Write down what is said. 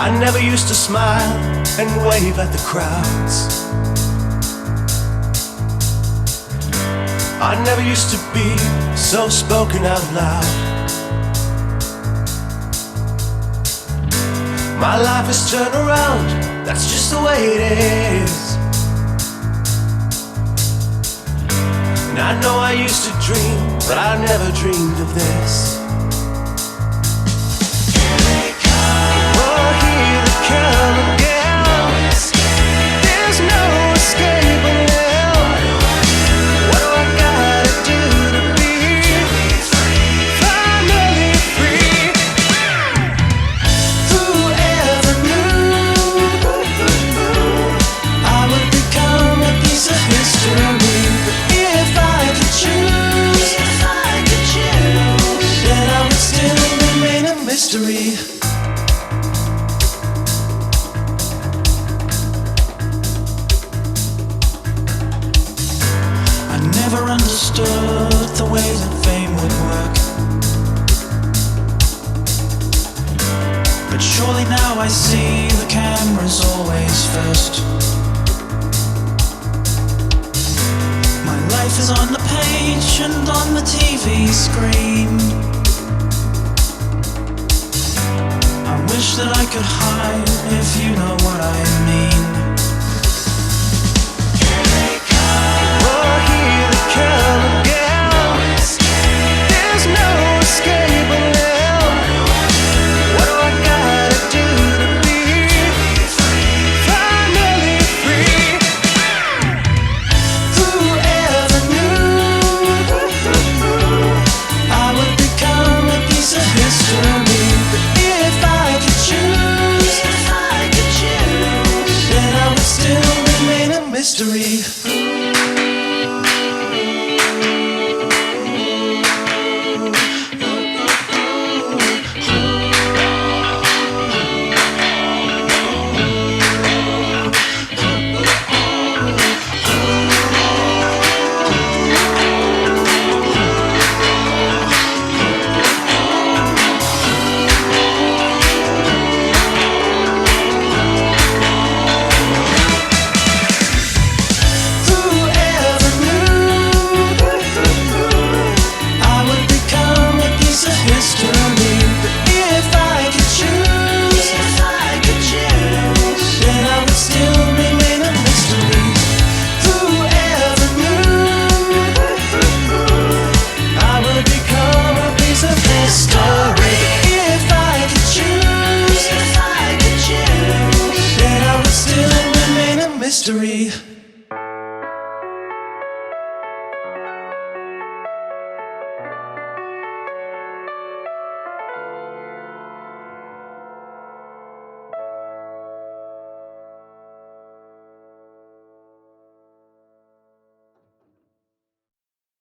I never used to smile and wave at the crowds. I never used to be so spoken out loud. My life has turned around, that's just the way it is. And I know I used to dream, but I never dreamed of this. Oh, here they come again. There's no escaping them. What do I gotta do to be finally free? Whoever knew I would become a piece of history? If I could choose, then I would still remain a mystery. I never understood the way that fame would work, but surely now I see the camera's always first. My life is on the page and on the TV screen. I wish that I could hide, if you know what I mean. Oh, here they come again. There's no escaping them. What do I gotta do to be finally free? Whoever knew I would become a piece of history? If I could choose, then I would still remain a mystery.